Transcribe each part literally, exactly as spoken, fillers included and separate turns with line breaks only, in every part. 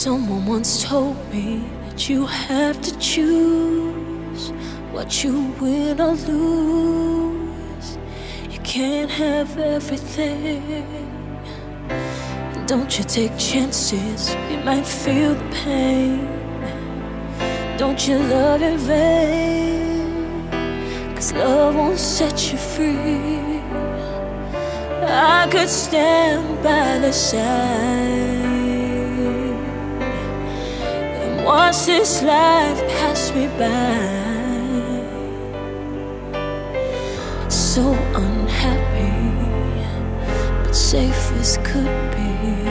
Someone once told me that you have to choose what you win or lose. You can't have everything. Don't you take chances, you might feel the pain. Don't you love in vain, 'cause love won't set you free. I could stand by the side and watch this life pass me by. So unhappy, but safe as could be.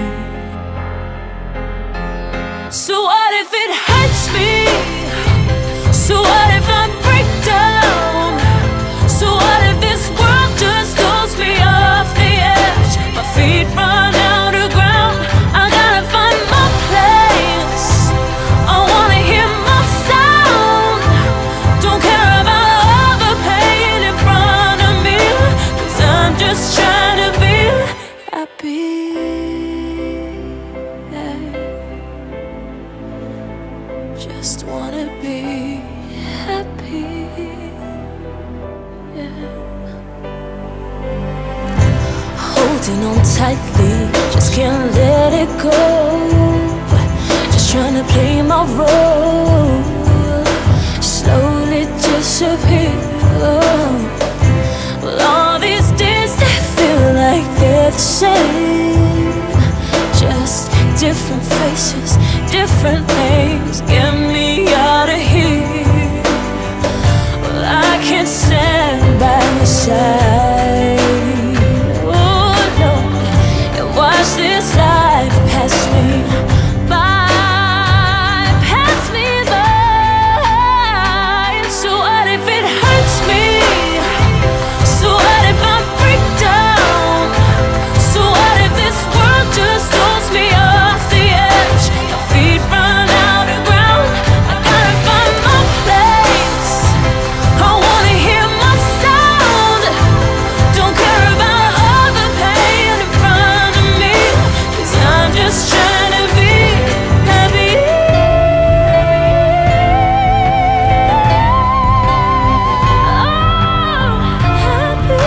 So what if it hurts me? So what if I break down? So what if this world just throws me off the edge? My feet run out of ground, I gotta find my place. I wanna hear my sound. Don't care about all the pain in front of me, 'cause I'm just trying to be happy. Just wanna be happy, yeah. Holding on tightly, just can't let it go. Just trying to play my role, slowly disappear. Well, all these days they feel like they're the same, just different faces, different names. Get me out of here. Well, I can't stand by my side, oh no, and watch this life pass me by, pass me by. So what if it hurts me? So what if I break down? So what if this world just throws me off the edge? My feet run out of ground, I gotta find my place. I wanna hear my sound. Don't care about all the pain in front of me, 'cause I'm just trying to be happy. Oh, happy.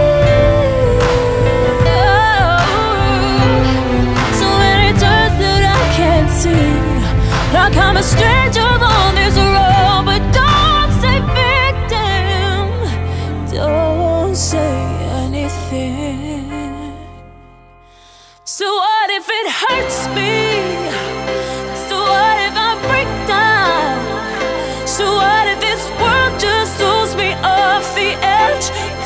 Oh. So many turns that I can't see, like I'm a stranger on this road. But don't say victim, don't say anything. So what if it hurts me? So what if I break down? So what if this world just throws me off the edge?